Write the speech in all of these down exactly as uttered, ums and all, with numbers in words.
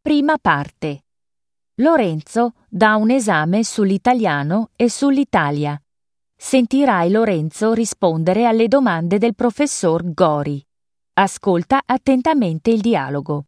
Prima parte. Lorenzo dà un esame sull'italiano e sull'Italia. Sentirai Lorenzo rispondere alle domande del professor Gori. Ascolta attentamente il dialogo.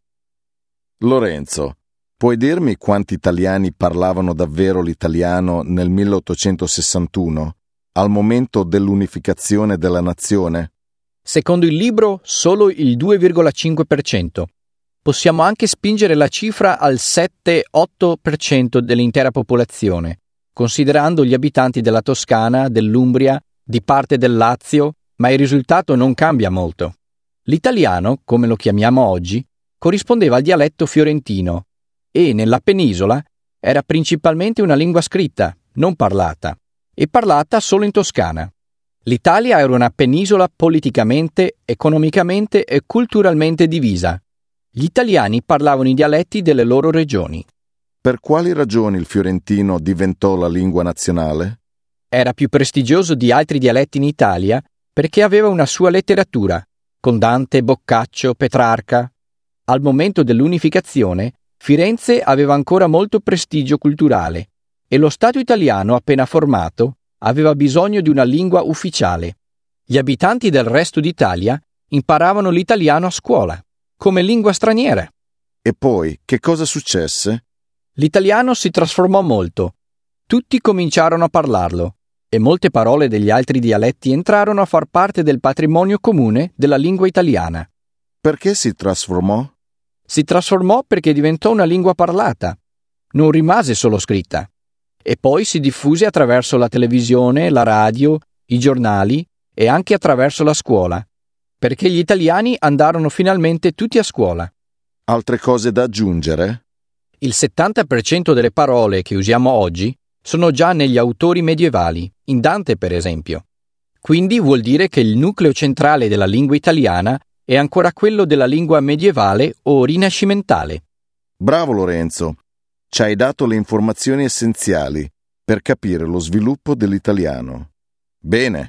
Lorenzo, puoi dirmi quanti italiani parlavano davvero l'italiano nel milleottocentosessantuno, al momento dell'unificazione della nazione? Secondo il libro, solo il due virgola cinque per cento. Possiamo anche spingere la cifra al sette otto per cento dell'intera popolazione, considerando gli abitanti della Toscana, dell'Umbria, di parte del Lazio, ma il risultato non cambia molto. L'italiano, come lo chiamiamo oggi, corrispondeva al dialetto fiorentino e, nella penisola, era principalmente una lingua scritta, non parlata, e parlata solo in Toscana. L'Italia era una penisola politicamente, economicamente e culturalmente divisa. Gli italiani parlavano i dialetti delle loro regioni. Per quali ragioni il fiorentino diventò la lingua nazionale? Era più prestigioso di altri dialetti in Italia perché aveva una sua letteratura, con Dante, Boccaccio, Petrarca. Al momento dell'unificazione, Firenze aveva ancora molto prestigio culturale e lo Stato italiano appena formato aveva bisogno di una lingua ufficiale. Gli abitanti del resto d'Italia imparavano l'italiano a scuola, come lingua straniera. E poi, che cosa successe? L'italiano si trasformò molto. Tutti cominciarono a parlarlo e molte parole degli altri dialetti entrarono a far parte del patrimonio comune della lingua italiana. Perché si trasformò? Si trasformò perché diventò una lingua parlata. Non rimase solo scritta. E poi si diffuse attraverso la televisione, la radio, i giornali e anche attraverso la scuola, perché gli italiani andarono finalmente tutti a scuola. Altre cose da aggiungere? Il settanta per cento delle parole che usiamo oggi sono già negli autori medievali, in Dante per esempio. Quindi vuol dire che il nucleo centrale della lingua italiana è ancora quello della lingua medievale o rinascimentale. Bravo Lorenzo, ci hai dato le informazioni essenziali per capire lo sviluppo dell'italiano. Bene.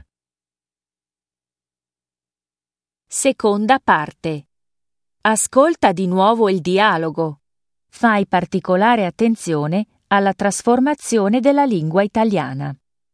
Seconda parte. Ascolta di nuovo il dialogo. Fai particolare attenzione alla trasformazione della lingua italiana.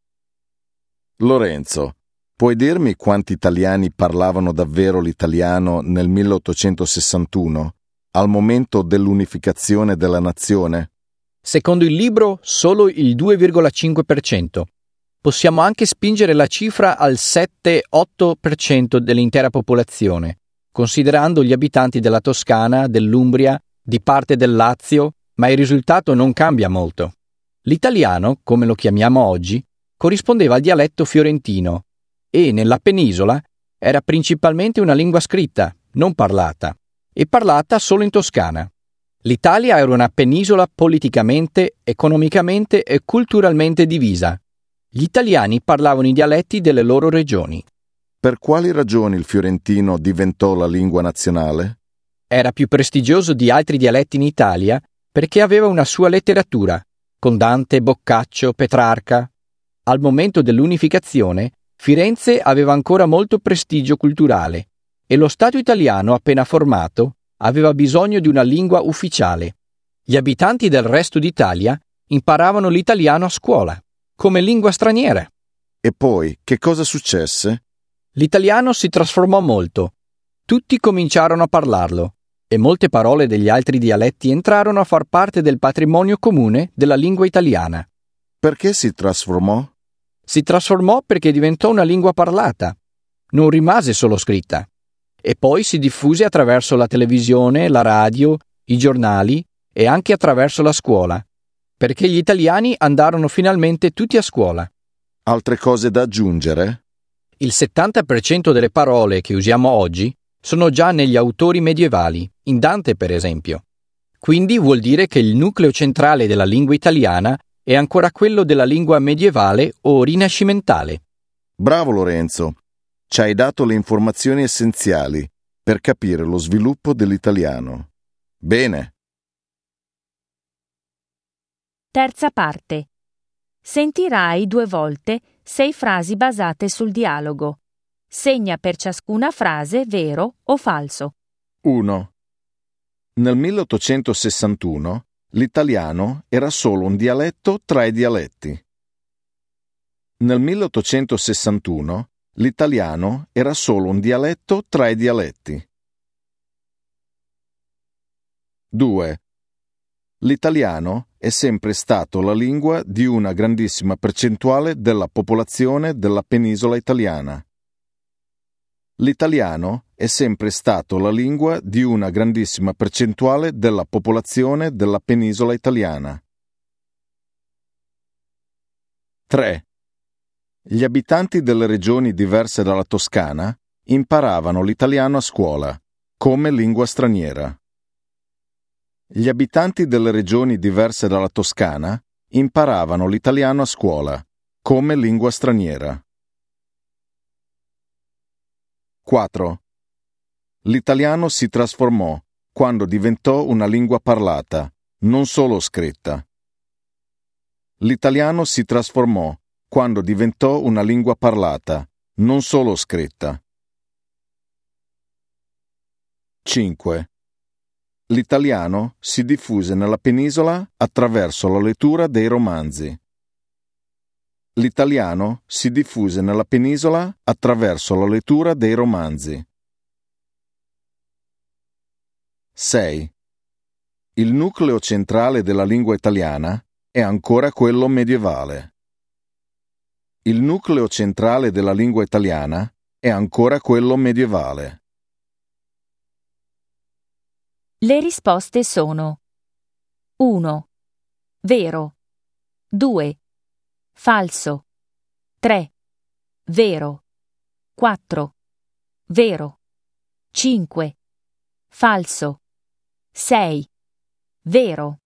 Lorenzo, puoi dirmi quanti italiani parlavano davvero l'italiano nel milleottocentosessantuno, al momento dell'unificazione della nazione? Secondo il libro, solo il due virgola cinque per cento. Possiamo anche spingere la cifra al sette otto per cento dell'intera popolazione, considerando gli abitanti della Toscana, dell'Umbria, di parte del Lazio, ma il risultato non cambia molto. L'italiano, come lo chiamiamo oggi, corrispondeva al dialetto fiorentino e, nella penisola, era principalmente una lingua scritta, non parlata, e parlata solo in Toscana. L'Italia era una penisola politicamente, economicamente e culturalmente divisa. Gli italiani parlavano i dialetti delle loro regioni. Per quali ragioni il fiorentino diventò la lingua nazionale? Era più prestigioso di altri dialetti in Italia perché aveva una sua letteratura, con Dante, Boccaccio, Petrarca. Al momento dell'unificazione, Firenze aveva ancora molto prestigio culturale e lo Stato italiano appena formato aveva bisogno di una lingua ufficiale. Gli abitanti del resto d'Italia imparavano l'italiano a scuola, come lingua straniera. E poi, che cosa successe? L'italiano si trasformò molto. Tutti cominciarono a parlarlo e molte parole degli altri dialetti entrarono a far parte del patrimonio comune della lingua italiana. Perché si trasformò? Si trasformò perché diventò una lingua parlata. Non rimase solo scritta. E poi si diffuse attraverso la televisione, la radio, i giornali e anche attraverso la scuola, perché gli italiani andarono finalmente tutti a scuola. Altre cose da aggiungere? Il settanta per cento delle parole che usiamo oggi sono già negli autori medievali, in Dante per esempio. Quindi vuol dire che il nucleo centrale della lingua italiana è ancora quello della lingua medievale o rinascimentale. Bravo Lorenzo, ci hai dato le informazioni essenziali per capire lo sviluppo dell'italiano. Bene. Terza parte. Sentirai due volte sei frasi basate sul dialogo. Segna per ciascuna frase vero o falso. uno. Nel milleottocentosessantuno l'italiano era solo un dialetto tra i dialetti. Nel milleottocentosessantuno l'italiano era solo un dialetto tra i dialetti. due. L'italiano è sempre stato la lingua di una grandissima percentuale della popolazione della penisola italiana. L'italiano è sempre stato la lingua di una grandissima percentuale della popolazione della penisola italiana. tre. Gli abitanti delle regioni diverse dalla Toscana imparavano l'italiano a scuola, come lingua straniera. Gli abitanti delle regioni diverse dalla Toscana imparavano l'italiano a scuola, come lingua straniera. quattro. L'italiano si trasformò quando diventò una lingua parlata, non solo scritta. L'italiano si trasformò quando diventò una lingua parlata, non solo scritta. cinque. L'italiano si diffuse nella penisola attraverso la lettura dei romanzi. L'italiano si diffuse nella penisola attraverso la lettura dei romanzi. sei. Il nucleo centrale della lingua italiana è ancora quello medievale. Il nucleo centrale della lingua italiana è ancora quello medievale. Le risposte sono uno. Vero. due. Falso. tre. Vero. quattro. Vero. cinque. Falso. sei. Vero.